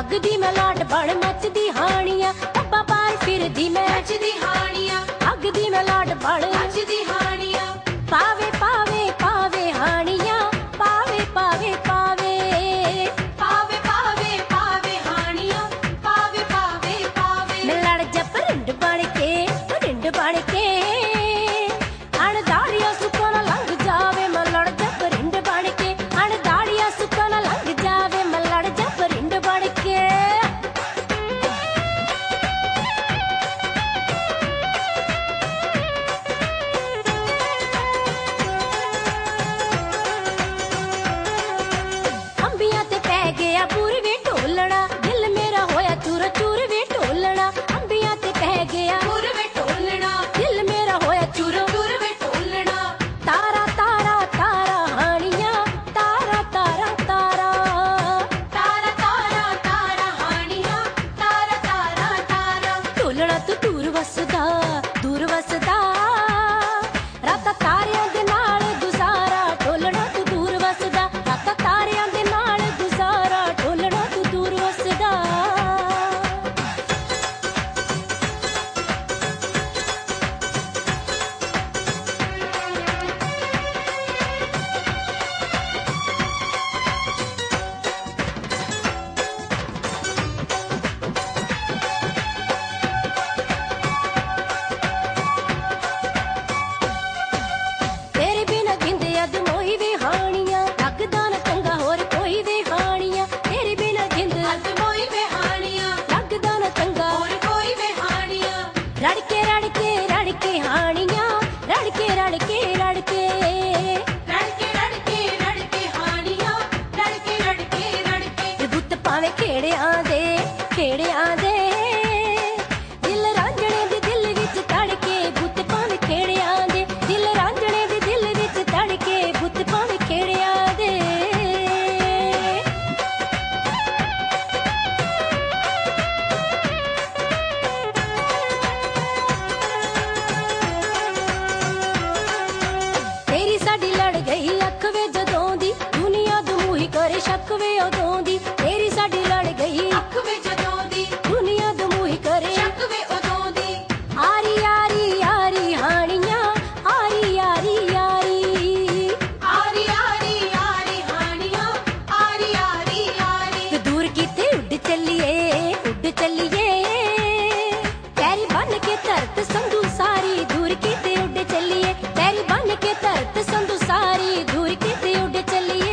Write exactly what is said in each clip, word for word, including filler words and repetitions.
अग दी मैं लाट बण मचदी हानियां पब्बा पार फिरदी मैं मचदी हानियां अग दी मैं लाट बण मचदी हानियां पावे पावे पावे हानियां पावे पावे पावे पावे पावे पावे हानियां पावे पावे पावे मैं लड़ जा परिंड बण के परिंड बण के अणदाड़िया सुक्का ना लंघ जावे मैं लड़ जा परिंड बण के अणदाड़िया सुक्का ना लंघ जावे मैं लड़ जा परिंड बण के अंबियां ते पै गया पूर वे ढोलना दिल मेरा होया चूर चूर वे ढोलना अंबियां ते पै गया पूर वे ढोलना दिल मेरा होया चूर चूर वे ढोलना तारा तारा तारा हानियां तारा तारा तारा तारा तारा तारा हानियां तारा तारा तारा ढोलना तू दूर वसदा दूर वसदा राता तारियां दे नाल गुजारा ढोलना तू दूर वसदा राता तारियां दे नाल गुजारा ढोलना तू दूर वसदा तेरे बिना जिंदे अद मोई वे हानियां लगदा ना चंगा होर कोई वे हानियां तेरे बिना जिंद अद मोई वे हानियां लगदा ना चंगा होर कोई वे हानियां रड़के रड़के रड़के हानियां रड़के रड़के रड़के रड़के रड़के रड़के हानियां रड़के रड़के रड़के बुੱਤ पावे खेड़ियां दे खेड़ियां दे दिल रांझणे दे दिल विच तड़के बुੱਤ पावे खेड़ियां दे दिल रांझणे दे दिल विच तड़के बुੱਤ पावे खेड़ियां दे तेरी साडी लड़ गई अख वे जदों दी दुनिया दमूही करे शक वे उदों दी तेरी साडी लड़ गई अख वे जदों दी दुनिया दमूही करे शक वे उदों दी आरी आरी आरी हानियां आरी आरी आरी आरी आरी आरी हानियां आरी आरी आरी दूर किते उड़ चलिए उड़ चलिए पैरी बन के धरत संधू सारी दूर किते उड़ चलिए पैरी बन के धरत संधू सारी दूर किते उड़ चलिए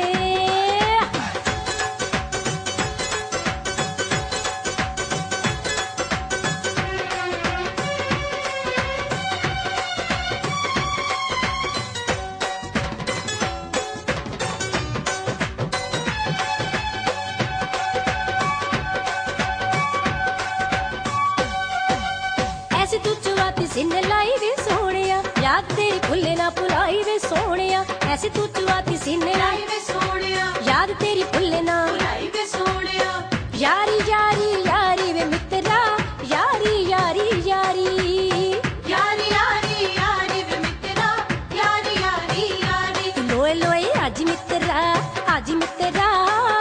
ऐसी तू चुवाती सीने लाई वे सोहणिया याद तेरी भुल्ले ना भुलाई वे सोहणिया ऐसी तू चुवाती सीने लाई वे सोहणिया याद तेरी भुल्ले ना भुलाई वे सोहणिया यारी यारी यारी वे मित्रा यारी यारी यारी यारी यारी यारी वे मित्रा यारी यारी यारी लोए लोए आज मित्रा आज मित्रा